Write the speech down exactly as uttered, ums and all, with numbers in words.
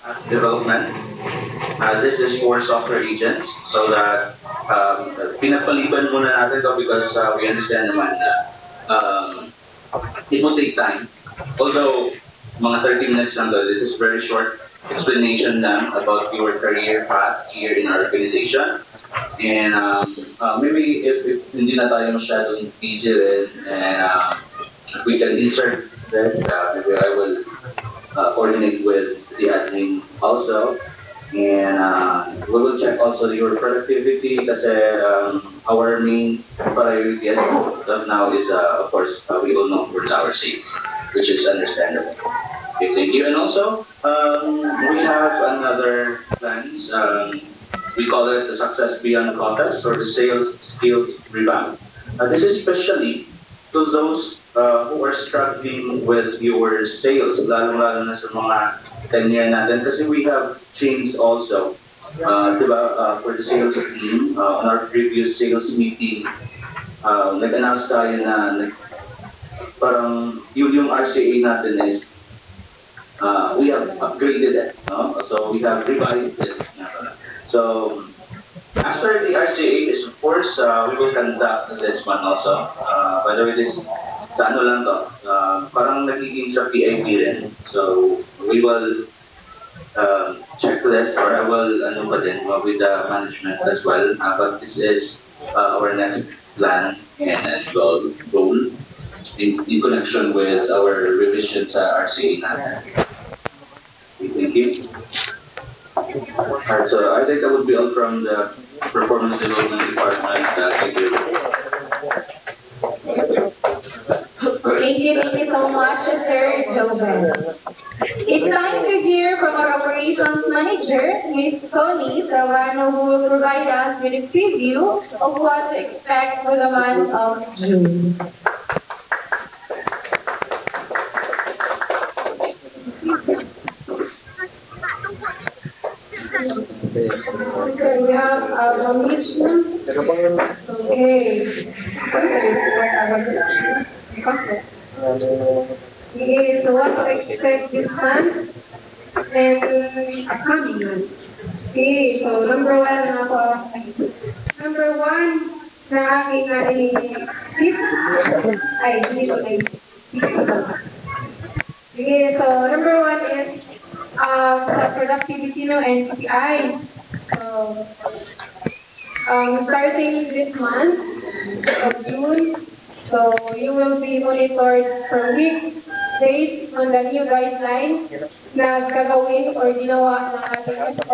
app development. Uh, this is for software agents so that um, pinapaliban muna natin to because uh, we understand naman na um, it will take time. Although mga thirty minutes lang to, this is very short explanation lang about your career path here in our organization. And um, uh, maybe if, if hindi na tayo masyadong busy rin and uh, we can insert this, uh, maybe I will uh, coordinate with the admin also. And uh, we will check also your productivity kasi um, our main priority as of now is, uh, of course, uh, we all know for our sales, which is understandable. Okay, thank you. And also, um, we have another plans. Um, we call it the Success Beyond Contest or the Sales Skills Revamp. Uh, this is especially to those uh, who are struggling with your sales, lalo-lalo na sa mga tenure natin. Kasi we have changed also, uh, diba, uh, for the sales team, uh, on our previous sales meeting, uh, nag-announce tayo na nag, parang yung, yung R C A natin is uh, we have upgraded it. No? So we have revised it. So as per the R C A is of course uh, we will conduct this one also. Uh, by the way, this sa ano lang to, uh, parang nagiging sa P I P rin. So we will uh, check this or I will ano pa din uh, with the management as well. Uh, but this is uh, our next plan and as well goal in, in connection with our revisions sa R C A natin. Thank you. Alright, so I think that would be all from the performance development department. Uh, thank you. Thank you, thank you so much, Sir Joven. It's time to hear from our operations manager, Miss Connie Salvano, who will provide us with a preview of what to expect for the month of June. So we have uh, Mitch. Okay. Okay, so what to expect this month and upcoming months. Okay, so number one, ako, number one na aking naisip ay hindi ko naisip. Okay, so number one is um, sa productivity no and K P Is. So um, starting this month of June, so you will be monitored per week based on the new guidelines na gagawin or ginawa ng ating